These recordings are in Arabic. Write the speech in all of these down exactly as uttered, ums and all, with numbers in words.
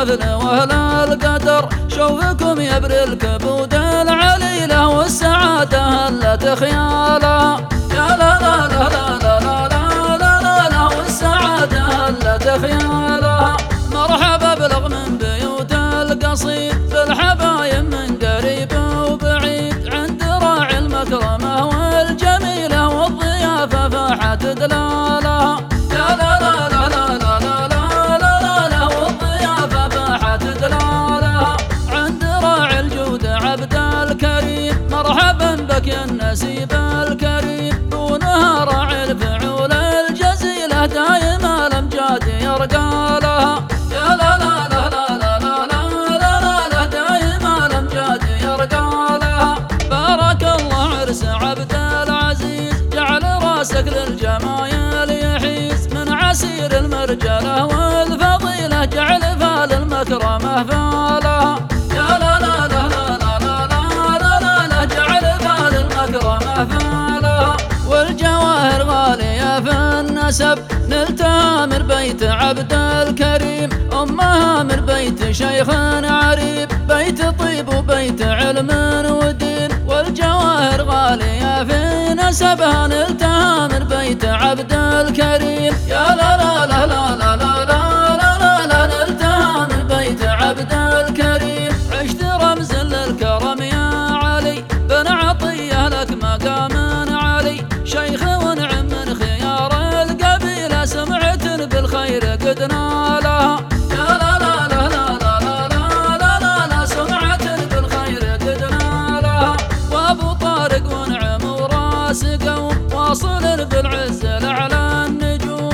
الحفل واهل القدر، شوفكم يبري الكبود العليله والسعاده هلت خياله. يا لا لا لا لا لا لا لا لا لا والسعاده هلت خياله. مرحبا بلغ من بيوت القصيد بالحبايب من قريب وبعيد، عند راعي المكرمه والجميله والضيافه فاحت دلالها. يا لا لا لا لا لا لا لا لا لا والضيافه فاحت دلالها. عند راعي الجود عبد الكريم، مرحبا بك يا النسيب الكريم، دونها راعي الفعول الجزيله دايم الامجاد يرقى لها. يا لا لا لا لا لا لا لا لا لا دايم الامجاد يرقى لها. بارك الله عرس عبد العزيز، جعل راسك للجمايل يحيز، من عسير المرجله والفضيله جعل فال المكرمه فالها. يا لا لا لا لا لا لا لا لا لا جعل فال المكرمه فالها. والجواهر غاليه في النسب، نلتها من بيت عبد الكريم، امها من بيت شيخ عريب، بيت طيب وبيت علم ودين. والجواهر غاليه في نسبها، نلتها من بيت عبد الكريم. يا لا لا لا لا لا لا لا لا لا نلتها من بيت عبد الكريم. عشت رمز للكرم يا علي، بن عطيه لك مقام علي، شيخ ونعم من خيار القبيله، سمعت بالخير قد نالها. يا لا لا لا لا لا لا لا لا لا سمعت بالخير قد نالها. وابو طارق ونعم وراس قوم، واصل بالعز لعلى النجوم،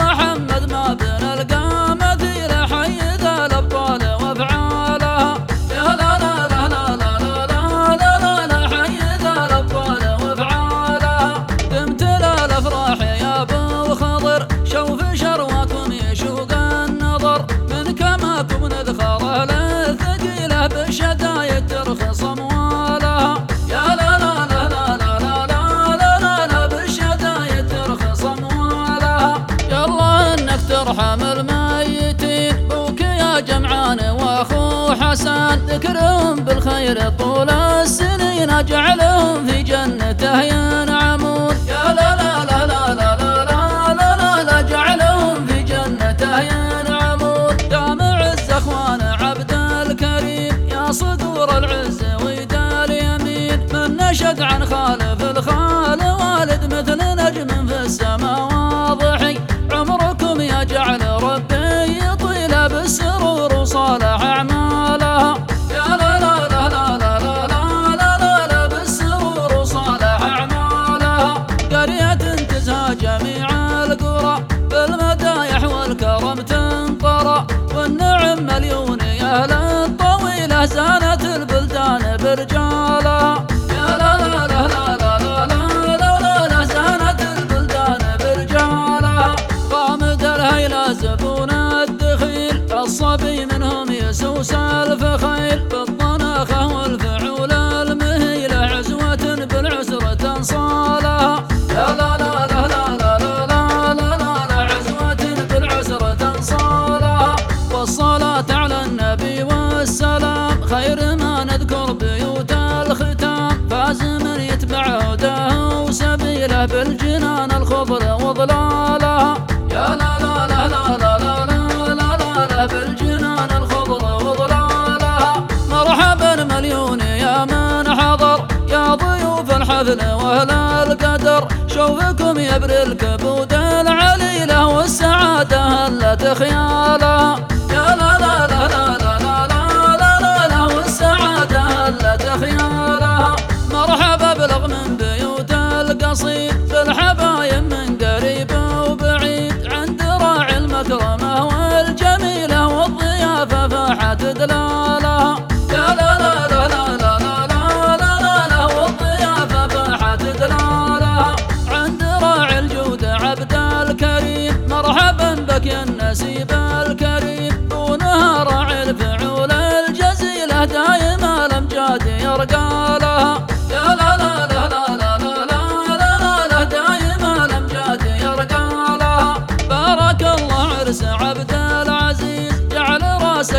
ومحمد ما بين القى مثيل، حيد الابطال وافعالها. يا لا لا لا لا لا لا لا لا لا حيد الابطال وافعالها. قمت للافراح يا ابو خضر، شوف شرواكم يشوق النظر، من كماكم ندخره للثقيله، بالشدايد ترخص اموالها. يا لا لا لا لا لا لا لا لا لا بالشدايد ترخص اموالها. يلا انك ترحم الميتين، بوك يا جمعان واخو حسن، ذكرهم بالخير طول السنين، اجعلهم في جنته ينعمون. يا لا لا لا لا لا لا لا لا لا جعلهم في جنته ينعمون. يا معز اخوان عبد الكريم، يا صدور العز ويد اليمين، من نشد عن خالف الخال والد، مثل نجم في السماء واضحي. عمركم يا جعل ربي يطيل بالسرور وصالح اعمالها. يا لا لا لا لا لا لا لا لا لا بالسرور وصالح اعمالها. قرية تزهى جميع القرى، بالمدايح والكرم تنطرى، والنعم مليون يا اهل الطويله، زانت البلدان برجالها. يا لا لا لا لا لا لا لا لا لا زانت البلدان برجالها. غامد الهيلة زبون الدخيل، الصبي منهم يسوس الفخيل، بالطناخه والفعول المهيله، عزوه بالعسره تنصالها. يا لا لا لا لا لا لا لا لا لا عزوه بالعسره تنصالها. والصلاه على النبي والسلام، خير ما نذكر بيوت الختام، فاز من يتبع هداه وسبيله، بالجنان الخضر وظلالها. يا لا لا لا لا لا لا لا لا لا بالجنان الخضر وظلالها. مرحبا مليون يا من حضر، يا ضيوف الحفل واهل القدر، شوفكم يبري الكبود العليله والسعاده هلت خيالها. يا لا لا لا لا لا لا لا لا لا والسعاده هلت خيالها. مرحبا بلغ من بيوت القصيد بالحبايب من قريب وبعيد، عند راعي المكرمه والجميله والضيافه فاحت دلالها. يا لا لا لا لا لا لا لا لا لا والضيافه فاحت دلالها. عند راعي الجود عبد الكريم، مرحبا بك يا النسيب الكريم، دونها راعي الفعول الجزيله دايم الامجاد يرقى لها. يا لا لا لا لا لا لا لا لا لا دايم الامجاد يرقى لها. بارك الله عرس عبد العزيز، جعل راسك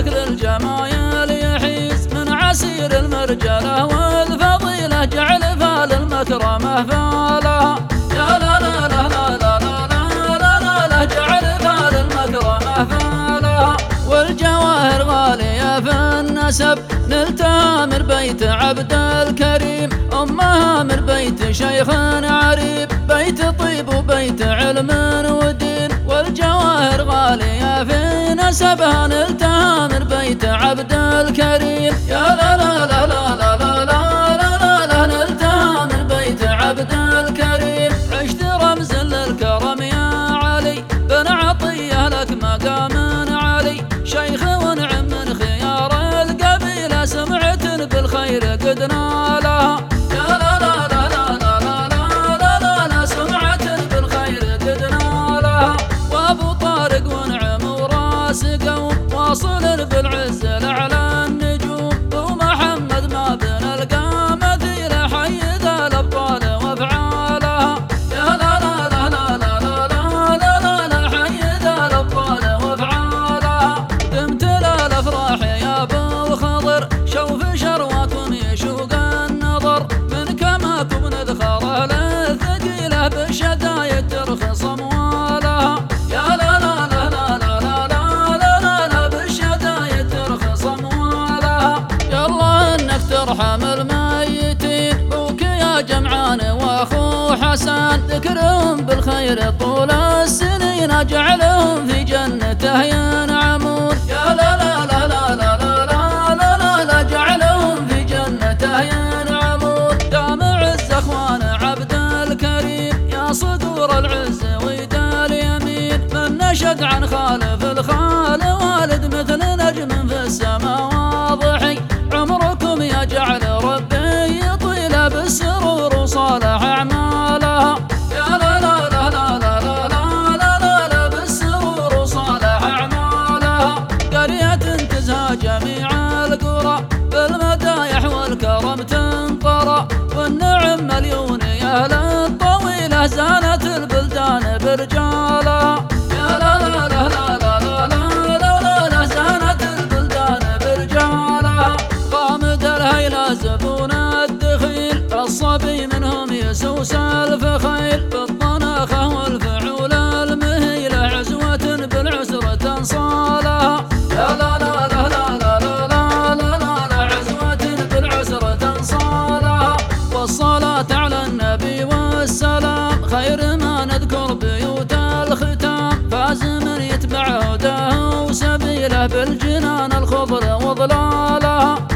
الجمايل يحيز من عسير المرجله والفضيله جعل فال المكرمه فالها يا لا لا لا لا لا لا لا لا لا جعل فال المكرمه فالها والجواهر غاليه في النسب نلتها من بيت عبد الكريم امها من بيت شيخ عريب بيت طيب وبيت علم ودين والجواهر غاليه في نسبها نلتها من بيت عبد الكريم يا لا لا لا لا لا لا لا لا لا نلتها من بيت عبد الكريم عشت رمز للكرم يا علي بن عطيه لك مقام علي شيخ ونعم من خيار القبيله سمعت بالخير قد نالها يا لا لا لا لا لا لا لا لا لا سمعت بالخير قد نالها وابو طارق ونعم وراس قوم واصل بالعز لعلى النجوم ومحمد ما بين القى مثيل حيد الابطال وافعالها يا لا لا لا لا لا لا لا لا لا حيد الابطال وافعالها دمت للافراح يا ابو خضر شوف شرواكم يشوق النظر من كماكم ندخره للثقيله بالشدايد ترخص اموالها يا لا لا لا لا لا لا لا لا لا لا بالشدايد ترخص اموالها يلا انك ترحم الميتين بوك يا جمعان واخو حسن ذكرهم بالخير طول السنين اجعلهم في جنته ينعمون يا لا لا لا لا لا لا لا لا لا جعلهم في جنته ينعمون دام عز اخوان عبد الكريم يا صقور العز ويد اليمين من نشد عن خالف الخال والد مثل نجم في السماء واضحي عمركم يجعل ربي يطيل بالسرور وصالح اعمالها يا لا لا لا لا لا لا لا لا لا لا بالسرور وصالح اعمالها قرية تزهى جميع القرى بالمدايح والكرم تنقرى والنعم مليون يا اهل الطويله زانت البلدان برجالها يا لا لا لا لا لا لا لا لا لا زانت البلدان برجالها قامد الهيلة زبون الدخيل الصبي منهم يسوس الفخيل بالطناخه والفعول المهيله عزوه بالعسره تنصالها يا لا لا لا لا لا لا لا لا لا عزوه بالعسره تنصالها والصلاه على النبي والسلام خير ما نذكر بيوت الختام فاز من يتبع هداه وسبيله بالجنان الخضر وظلالها